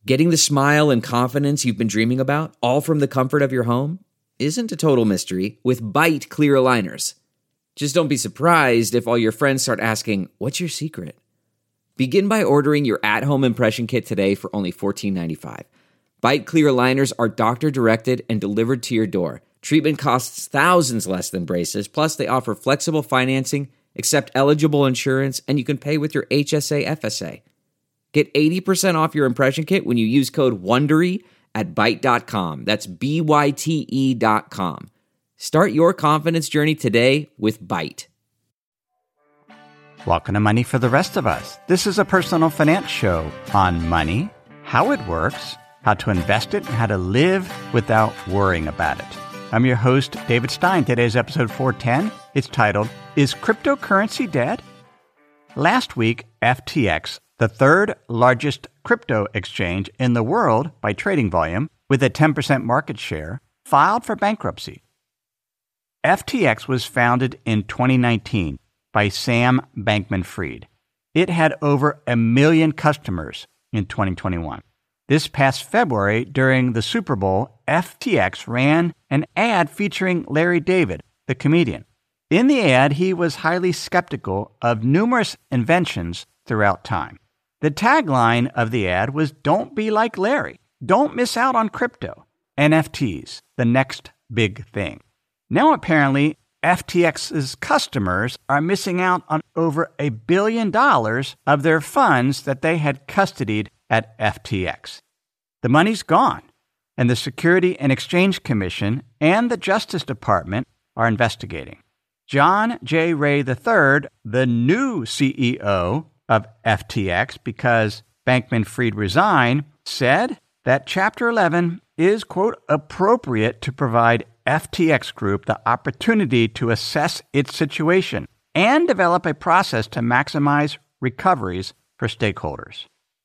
Getting the smile and confidence you've been dreaming about, all from the comfort of your home, isn't a total mystery with Byte clear aligners. Just don't be surprised if all your friends start asking, "What's your secret?" Begin by ordering your at-home impression kit today for only $14.95. Byte clear aligners are doctor-directed and delivered to your door. Treatment costs thousands less than braces, plus they offer flexible financing, accept eligible insurance, and you can pay with your HSA FSA. Get 80% off your impression kit when you use code WONDERY at Byte.com. That's BYTE.com. Start your confidence journey today with Byte. Welcome to Money for the Rest of Us. This is a personal finance show on money, how it works, how to invest it, and how to live without worrying about it. I'm your host, David Stein. Today's episode 410. It's titled, Is Cryptocurrency Dead? Last week, FTX, the third largest crypto exchange in the world by trading volume, with a 10% market share, filed for bankruptcy. FTX was founded in 2019 by Sam Bankman-Fried. It had over 1 million customers in 2021. This past February, during the Super Bowl, FTX ran an ad featuring Larry David, the comedian. In the ad, he was highly skeptical of numerous inventions throughout time. The tagline of the ad was, "Don't be like Larry. Don't miss out on crypto. NFTs, the next big thing." Now, apparently, FTX's customers are missing out on over $1 billion of their funds that they had custodied at FTX. The money's gone, and the Security and Exchange Commission and the Justice Department are investigating. John J. Ray III, the new CEO of FTX, because Bankman-Fried resigned, said that Chapter 11 is, quote, appropriate to provide FTX Group the opportunity to assess its situation and develop a process to maximize recoveries for stakeholders.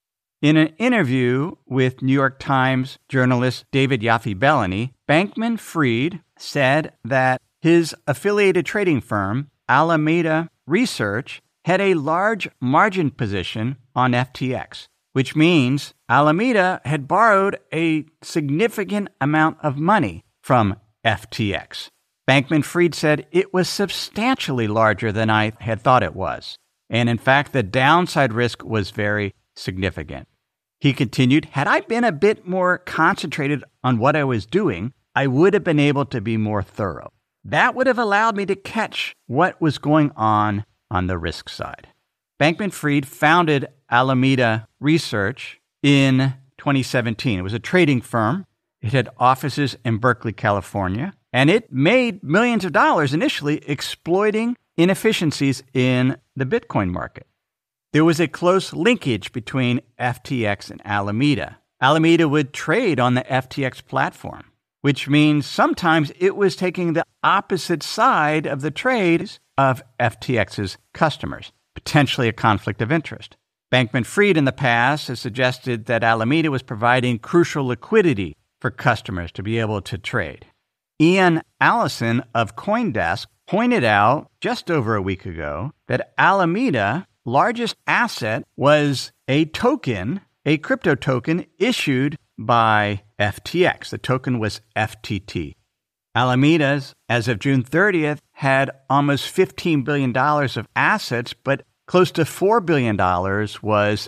In an interview with New York Times journalist David Yaffe-Bellany, Bankman-Fried said that his affiliated trading firm, Alameda Research, had a large margin position on FTX, which means Alameda had borrowed a significant amount of money from FTX. Bankman-Fried said it was substantially larger than I had thought it was. And in fact, the downside risk was very significant. He continued, "Had I been a bit more concentrated on what I was doing, I would have been able to be more thorough. That would have allowed me to catch what was going on the risk side." Bankman-Fried founded Alameda Research in 2017. It was a trading firm. It had offices in Berkeley, California, and it made millions of dollars initially exploiting inefficiencies in the Bitcoin market. There was a close linkage between FTX and Alameda. Alameda would trade on the FTX platform, which means sometimes it was taking the opposite side of the trades of FTX's customers, potentially a conflict of interest. Bankman-Fried in the past has suggested that Alameda was providing crucial liquidity for customers to be able to trade. Ian Allison of CoinDesk pointed out just over a week ago that Alameda's largest asset was a token, a crypto token issued by FTX. The token was FTT. Alameda's, as of June 30th, had almost $15 billion of assets, but close to $4 billion was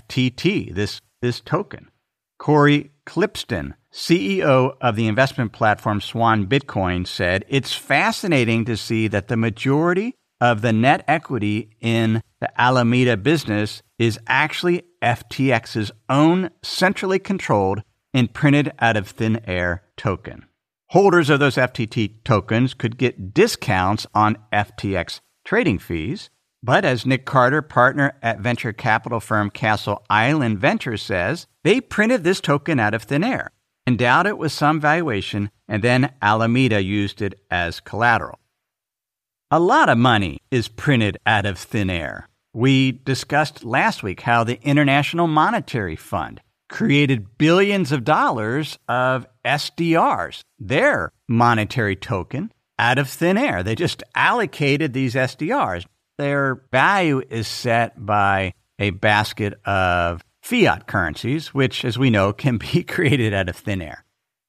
FTT, this token. Corey Clipston, CEO of the investment platform Swan Bitcoin, said, "It's fascinating to see that the majority of the net equity in the Alameda business is actually FTX's own centrally controlled and printed out of thin air token. Holders of those FTT tokens could get discounts on FTX trading fees, but as Nick Carter, partner at venture capital firm Castle Island Ventures, says, they printed this token out of thin air, endowed it with some valuation, and then Alameda used it as collateral. A lot of money is printed out of thin air. We discussed last week how the International Monetary Fund created billions of dollars of SDRs, their monetary token, out of thin air. They just allocated these SDRs. Their value is set by a basket of fiat currencies, which, as we know, can be created out of thin air.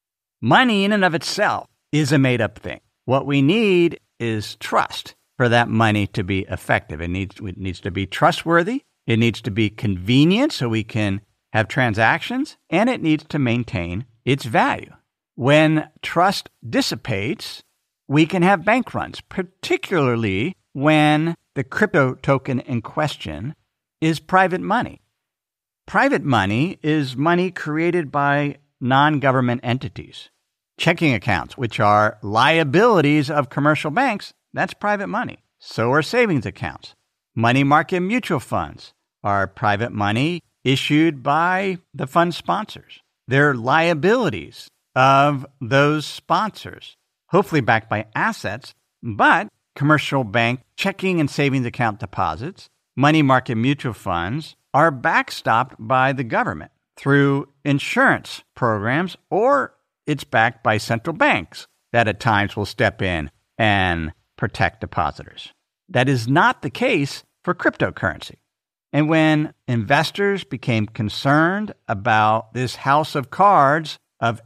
Money in and of itself is a made-up thing. What we need is trust for that money to be effective. It needs to be trustworthy. It needs to be convenient so we can have transactions, and it needs to maintain its value. When trust dissipates, we can have bank runs, particularly when the crypto token in question is private money. Private money is money created by non-government entities. Checking accounts, which are liabilities of commercial banks, that's private money. So are savings accounts. Money market mutual funds are private money issued by the fund sponsors. They're liabilities of those sponsors, hopefully backed by assets, but commercial bank checking and savings account deposits, money market mutual funds are backstopped by the government through insurance programs, or it's backed by central banks that at times will step in and protect depositors. That is not the case for cryptocurrency. And when investors became concerned about this house of cards of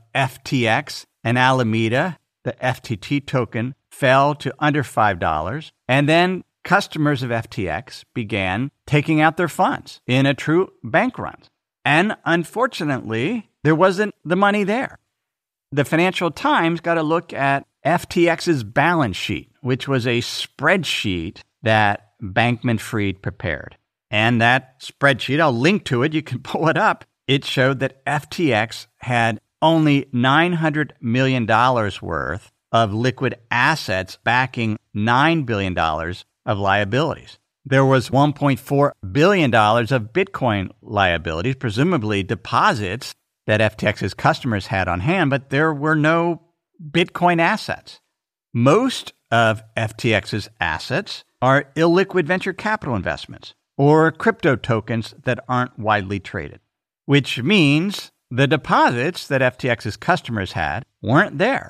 FTX and Alameda, the FTT token fell to under $5, and then customers of FTX began taking out their funds in a true bank run. And unfortunately, there wasn't the money there. The Financial Times got a look at FTX's balance sheet, which was a spreadsheet that Bankman-Fried prepared. And that spreadsheet, I'll link to it, you can pull it up. It showed that FTX had only $900 million worth of liquid assets backing $9 billion of liabilities. There was $1.4 billion of Bitcoin liabilities, presumably deposits that FTX's customers had on hand, but there were no Bitcoin assets. Most of FTX's assets are illiquid venture capital investments or crypto tokens that aren't widely traded, which means the deposits that FTX's customers had weren't there.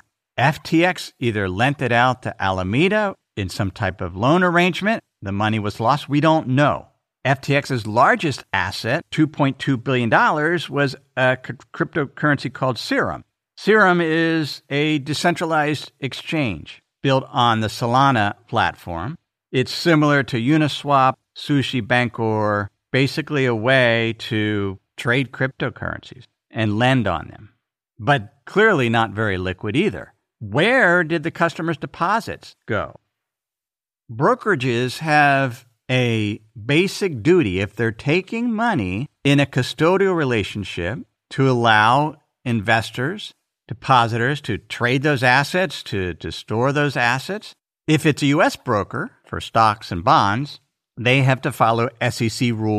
FTX either lent it out to Alameda in some type of loan arrangement. The money was lost. We don't know. FTX's largest asset, $2.2 billion, was a cryptocurrency called Serum. Serum is a decentralized exchange built on the Solana platform. It's similar to Uniswap, Sushi Bancor, basically a way to trade cryptocurrencies and lend on them, but clearly not very liquid either. Where did the customers' deposits go? Brokerages have a basic duty, if they're taking money in a custodial relationship, to allow investors, depositors to trade those assets, to store those assets. If it's a U.S. broker for stocks and bonds, they have to follow SEC Rule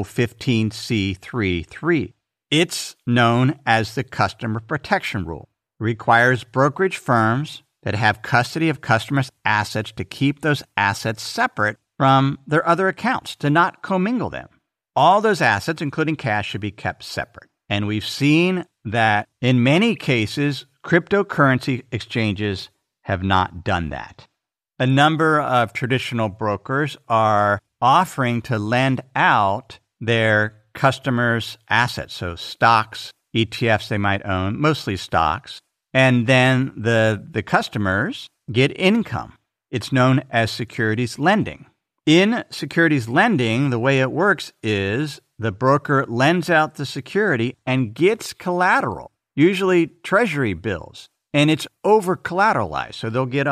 15c3.3. It's known as the Customer Protection Rule. It requires brokerage firms that have custody of customers' assets to keep those assets separate from their other accounts, to not commingle them. All those assets, including cash, should be kept separate. And we've seen that in many cases, cryptocurrency exchanges have not done that. A number of traditional brokers are offering to lend out their customers' assets, so stocks, ETFs they might own, mostly stocks, and then the customers get income. It's known as securities lending. In securities lending, the way it works is the broker lends out the security and gets collateral, usually treasury bills, and it's over-collateralized. So they'll get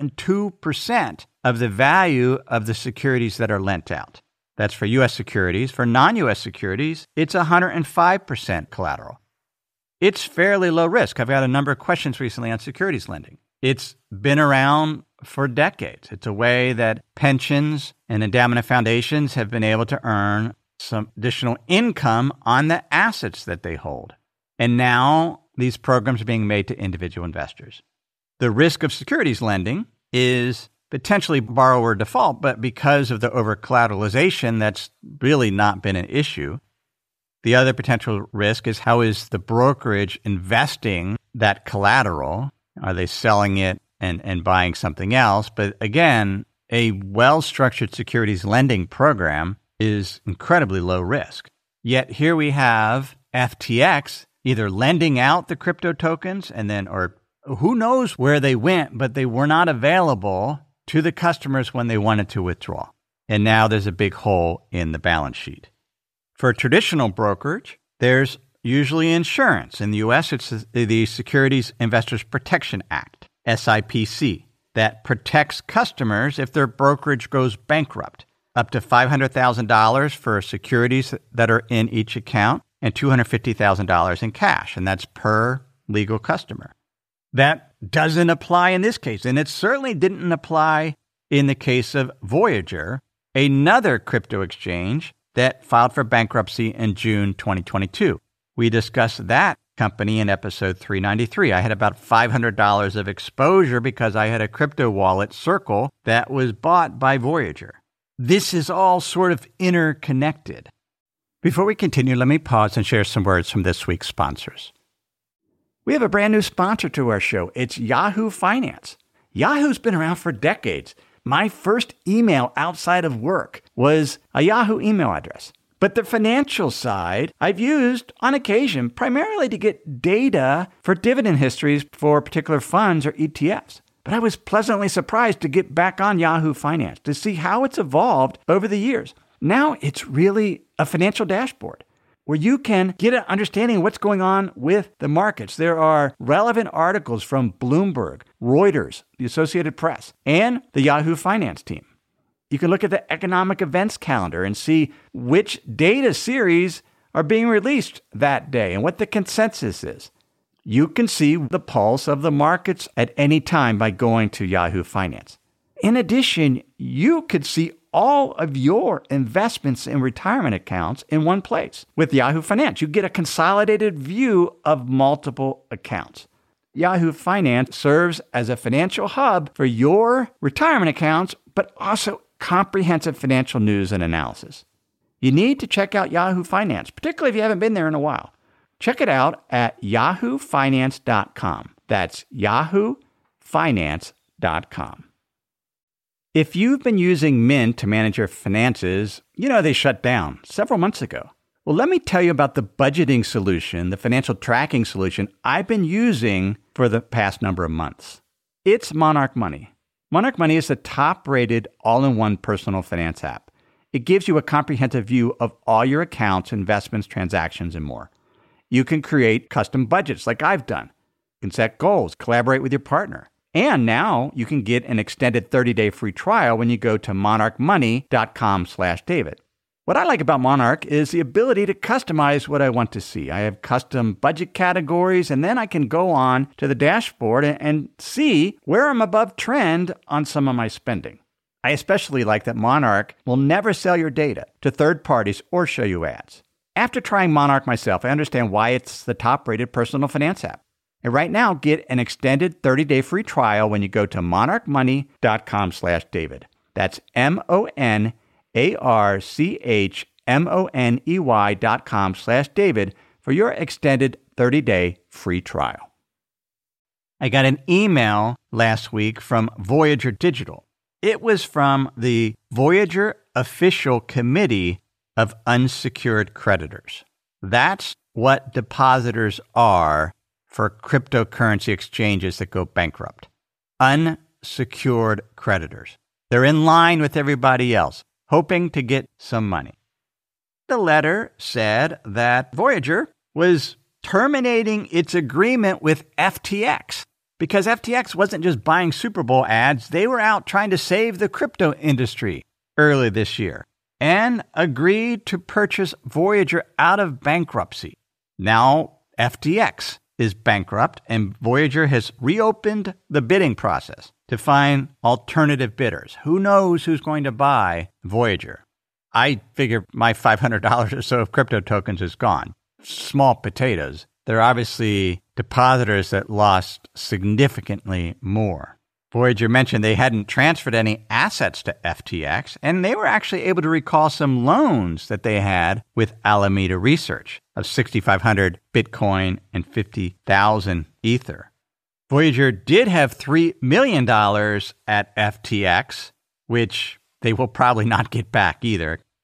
102% of the value of the securities that are lent out. That's for U.S. securities. For non-U.S. securities, it's 105% collateral. It's fairly low risk. I've got a number of questions recently on securities lending. It's been around for decades. It's a way that pensions and endowment foundations have been able to earn some additional income on the assets that they hold. And now these programs are being made to individual investors. The risk of securities lending is potentially borrower default, but because of the over-collateralization, that's really not been an issue. The other potential risk is, how is the brokerage investing that collateral? Are they selling it and buying something else? But again, a well-structured securities lending program is incredibly low risk. Yet here we have FTX either lending out the crypto tokens or who knows where they went, but they were not available to the customers when they wanted to withdraw. And now there's a big hole in the balance sheet. For traditional brokerage, there's usually insurance. In the U.S., it's the Securities Investors Protection Act, SIPC, that protects customers if their brokerage goes bankrupt. Up to $500,000 for securities that are in each account and $250,000 in cash, and that's per legal customer. That doesn't apply in this case, and it certainly didn't apply in the case of Voyager, another crypto exchange that filed for bankruptcy in June 2022. We discussed that company in episode 393. I had about $500 of exposure because I had a crypto wallet, Circle, that was bought by Voyager. This is all sort of interconnected. Before we continue, let me pause and share some words from this week's sponsors. We have a brand new sponsor to our show. It's Yahoo Finance. Yahoo's been around for decades. My first email outside of work was a Yahoo email address. But the financial side I've used on occasion primarily to get data for dividend histories for particular funds or ETFs. But I was pleasantly surprised to get back on Yahoo Finance to see how it's evolved over the years. Now it's really a financial dashboard where you can get an understanding of what's going on with the markets. There are relevant articles from Bloomberg, Reuters, the Associated Press, and the Yahoo Finance team. You can look at the economic events calendar and see which data series are being released that day and what the consensus is. You can see the pulse of the markets at any time by going to Yahoo Finance. In addition, you could see all of your investments in retirement accounts in one place. With Yahoo Finance, you get a consolidated view of multiple accounts. Yahoo Finance serves as a financial hub for your retirement accounts, but also comprehensive financial news and analysis. You need to check out Yahoo Finance, particularly if you haven't been there in a while. Check it out at yahoofinance.com. That's yahoofinance.com. If you've been using Mint to manage your finances, you know they shut down several months ago. Well, let me tell you about the budgeting solution, the financial tracking solution I've been using for the past number of months. It's Monarch Money. Monarch Money is the top-rated all-in-one personal finance app. It gives you a comprehensive view of all your accounts, investments, transactions, and more. You can create custom budgets like I've done. You can set goals, collaborate with your partner. And now you can get an extended 30-day free trial when you go to monarchmoney.com/David. What I like about Monarch is the ability to customize what I want to see. I have custom budget categories, and then I can go on to the dashboard and see where I'm above trend on some of my spending. I especially like that Monarch will never sell your data to third parties or show you ads. After trying Monarch myself, I understand why it's the top-rated personal finance app. And right now, get an extended 30-day free trial when you go to monarchmoney.com/David. That's monarchmoney.com/David for your extended 30-day free trial. I got an email last week from Voyager Digital. It was from the Voyager Official Committee of Unsecured Creditors. That's what depositors are for cryptocurrency exchanges that go bankrupt. Unsecured creditors. They're in line with everybody else, hoping to get some money. The letter said that Voyager was terminating its agreement with FTX because FTX wasn't just buying Super Bowl ads, they were out trying to save the crypto industry early this year and agreed to purchase Voyager out of bankruptcy. Now FTX is bankrupt, and Voyager has reopened the bidding process to find alternative bidders. Who knows who's going to buy Voyager? I figure my $500 or so of crypto tokens is gone. Small potatoes. There are obviously depositors that lost significantly more. Voyager mentioned they hadn't transferred any assets to FTX, and they were actually able to recall some loans that they had with Alameda Research of 6,500 Bitcoin and 50,000 Ether. Voyager did have $3 million at FTX, which they will probably not get back either.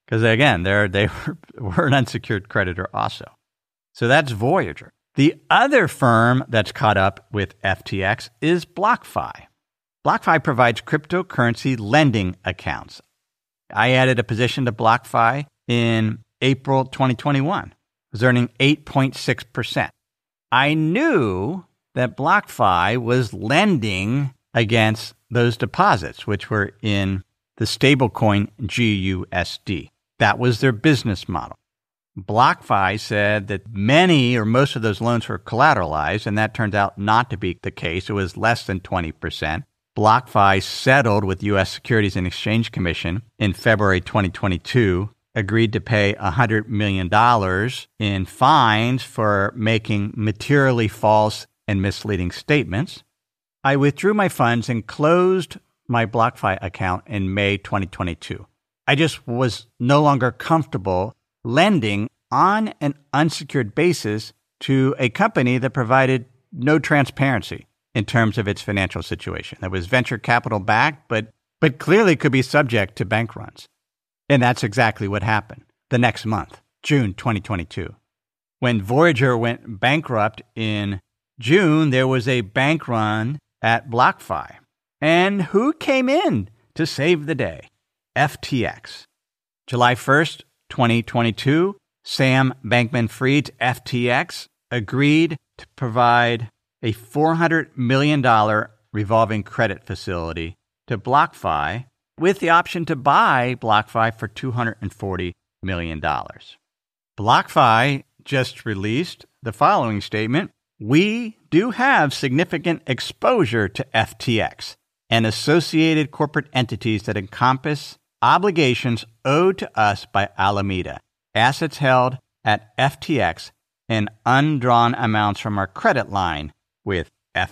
Because again, they were an unsecured creditor also. So that's Voyager. The other firm that's caught up with FTX is BlockFi. BlockFi provides cryptocurrency lending accounts. I added a position to BlockFi in April 2021. It was earning 8.6%. I knew that BlockFi was lending against those deposits, which were in the stablecoin GUSD. That was their business model. BlockFi said that many or most of those loans were collateralized, and that turned out not to be the case. It was less than 20%. BlockFi settled with U.S. Securities and Exchange Commission in February 2022, agreed to pay $100 million in fines for making materially false and misleading statements. I withdrew my funds and closed my BlockFi account in May 2022. I just was no longer comfortable lending on an unsecured basis to a company that provided no transparency in terms of its financial situation. That was venture capital backed, but clearly could be subject to bank runs. And that's exactly what happened the next month, June 2022. When Voyager went bankrupt in June, there was a bank run at BlockFi. And who came in to save the day? FTX. July 1st, 2022, Sam Bankman-Fried's FTX agreed to provide a $400 million revolving credit facility to BlockFi with the option to buy BlockFi for $240 million. BlockFi just released the following statement: "We do have significant exposure to FTX and associated corporate entities that encompass obligations owed to us by Alameda, assets held at FTX, and undrawn amounts from our credit line with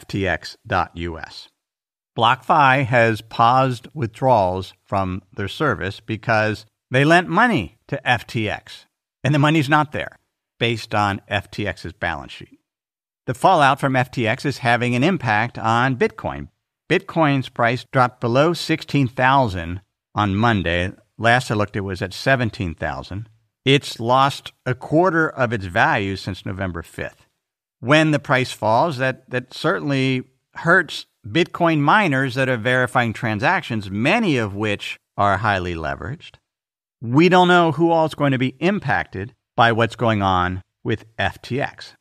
FTX.US. BlockFi has paused withdrawals from their service because they lent money to FTX, and the money's not there, based on FTX's balance sheet. The fallout from FTX is having an impact on Bitcoin. Bitcoin's price dropped below 16,000 on Monday. Last I looked, it was at 17,000. It's lost a quarter of its value since November 5th. When the price falls, that certainly hurts Bitcoin miners that are verifying transactions, many of which are highly leveraged. We don't know who all is going to be impacted by what's going on with FTX.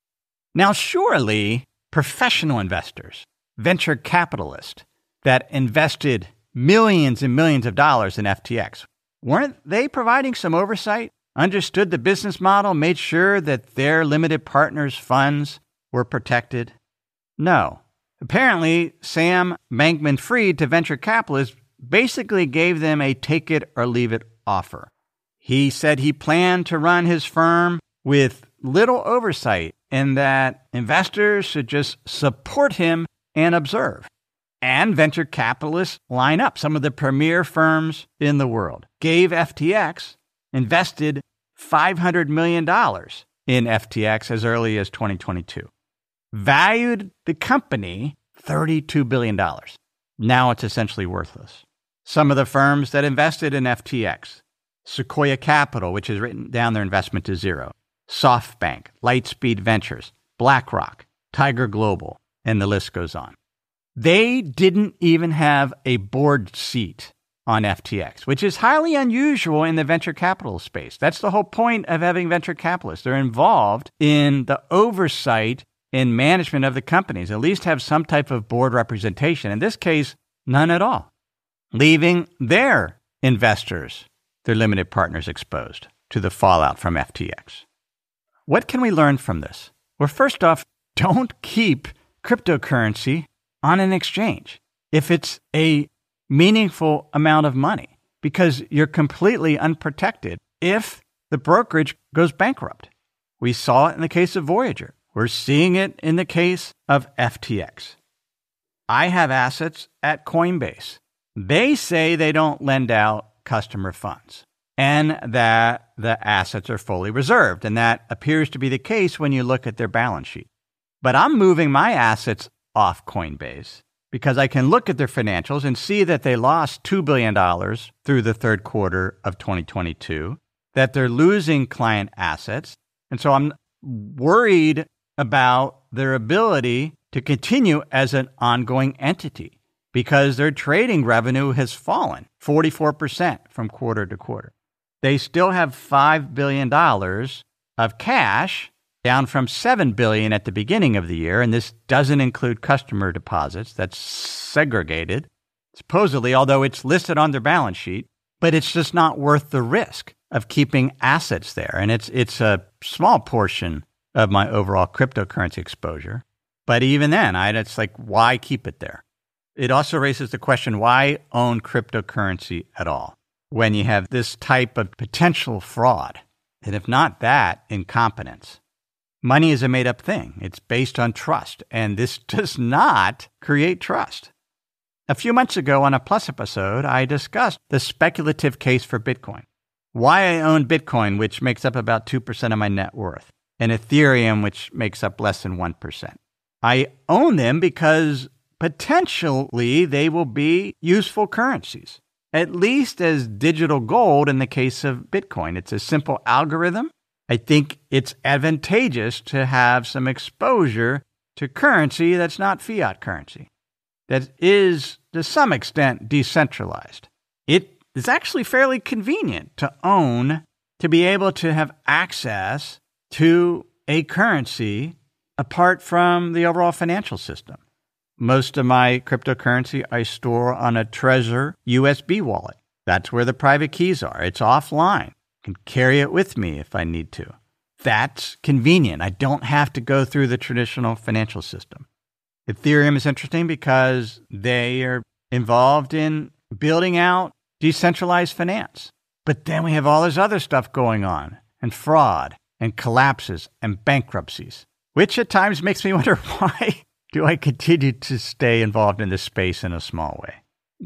Now, surely professional investors, venture capitalists that invested millions and millions of dollars in FTX, weren't they providing some oversight, understood the business model, made sure that their limited partners' funds were protected? No. Apparently, Sam Bankman-Fried to venture capitalists basically gave them a take-it-or-leave-it offer. He said he planned to run his firm with little oversight and that investors should just support him and observe. And venture capitalists line up. Some of the premier firms in the world gave FTX, invested $500 million in FTX as early as 2022. Valued the company $32 billion. Now it's essentially worthless. Some of the firms that invested in FTX, Sequoia Capital, which has written down their investment to zero, SoftBank, Lightspeed Ventures, BlackRock, Tiger Global, and the list goes on. They didn't even have a board seat on FTX, which is highly unusual in the venture capital space. That's the whole point of having venture capitalists. They're involved in the oversight and management of the companies, at least have some type of board representation. In this case, none at all, leaving their investors, their limited partners, exposed to the fallout from FTX. What can we learn from this? Well, first off, don't keep cryptocurrency on an exchange if it's a meaningful amount of money, because you're completely unprotected if the brokerage goes bankrupt. We saw it in the case of Voyager. We're seeing it in the case of FTX. I have assets at Coinbase. They say they don't lend out customer funds and that the assets are fully reserved, and that appears to be the case when you look at their balance sheet. But I'm moving my assets off Coinbase because I can look at their financials and see that they lost $2 billion through the third quarter of 2022, that they're losing client assets. And so I'm worried about their ability to continue as an ongoing entity because their trading revenue has fallen 44% from quarter to quarter. They still have $5 billion of cash, down from $7 billion at the beginning of the year, and this doesn't include customer deposits. That's segregated, supposedly, although it's listed on their balance sheet, but it's just not worth the risk of keeping assets there. And it's a small portion of my overall cryptocurrency exposure. But even then, it's like, why keep it there? It also raises the question, why own cryptocurrency at all when you have this type of potential fraud? And if not that, incompetence. Money is a made-up thing. It's based on trust, and this does not create trust. A few months ago on a Plus episode, I discussed the speculative case for Bitcoin, why I own Bitcoin, which makes up about 2% of my net worth, and Ethereum, which makes up less than 1%. I own them because potentially they will be useful currencies, at least as digital gold in the case of Bitcoin. It's a simple algorithm. I think it's advantageous to have some exposure to currency that's not fiat currency, that is to some extent decentralized. It is actually fairly convenient to own, to be able to have access to a currency apart from the overall financial system. Most of my cryptocurrency I store on a Trezor USB wallet. That's where the private keys are. It's offline. Can carry it with me if I need to. That's convenient. I don't have to go through the traditional financial system. Ethereum is interesting because they are involved in building out decentralized finance. But then we have all this other stuff going on, and fraud, and collapses, and bankruptcies, which at times makes me wonder, why do I continue to stay involved in this space in a small way?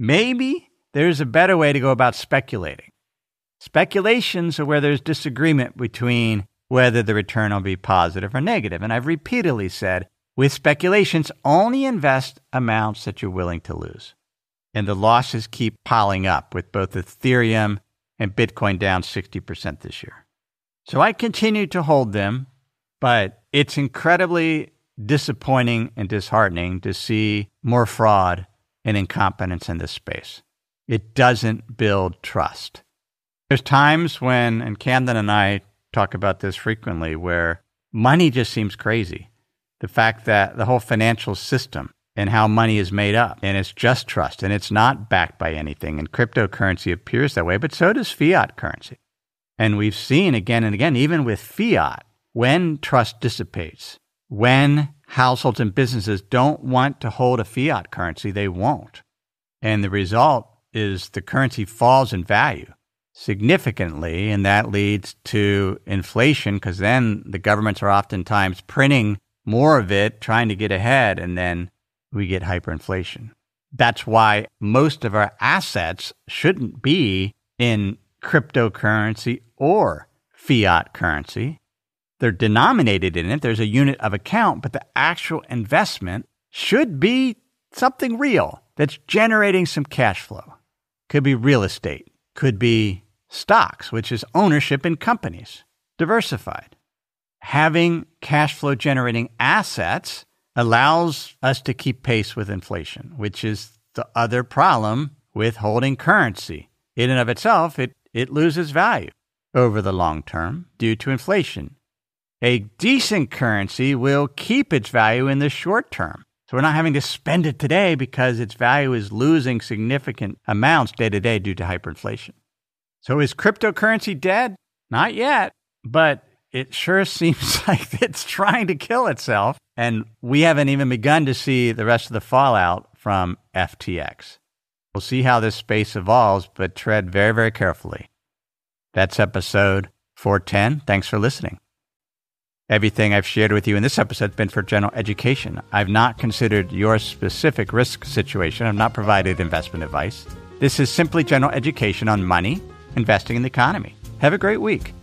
Maybe there's a better way to go about speculating. Speculations are where there's disagreement between whether the return will be positive or negative. And I've repeatedly said, with speculations, only invest amounts that you're willing to lose. And the losses keep piling up, with both Ethereum and Bitcoin down 60% this year. So I continue to hold them, but it's incredibly disappointing and disheartening to see more fraud and incompetence in this space. It doesn't build trust. There's times when, and Camden and I talk about this frequently, where money just seems crazy. The fact that the whole financial system and how money is made up, and it's just trust, and it's not backed by anything, and cryptocurrency appears that way, but so does fiat currency. And we've seen again and again, even with fiat, when trust dissipates, when households and businesses don't want to hold a fiat currency, they won't. And the result is the currency falls in value significantly, and that leads to inflation, because then the governments are oftentimes printing more of it, trying to get ahead, and then we get hyperinflation. That's why most of our assets shouldn't be in cryptocurrency or fiat currency. They're denominated in it. There's a unit of account, but the actual investment should be something real that's generating some cash flow. Could be real estate, could be stocks, which is ownership in companies, diversified. Having cash flow generating assets allows us to keep pace with inflation, which is the other problem with holding currency. In and of itself, it loses value over the long term due to inflation. A decent currency will keep its value in the short term. So we're not having to spend it today because its value is losing significant amounts day to day due to hyperinflation. So is cryptocurrency dead? Not yet, but it sure seems like it's trying to kill itself. And we haven't even begun to see the rest of the fallout from FTX. We'll see how this space evolves, but tread very, very carefully. That's episode 410. Thanks for listening. Everything I've shared with you in this episode has been for general education. I've not considered your specific risk situation. I've not provided investment advice. This is simply general education on money, investing in the economy. Have a great week.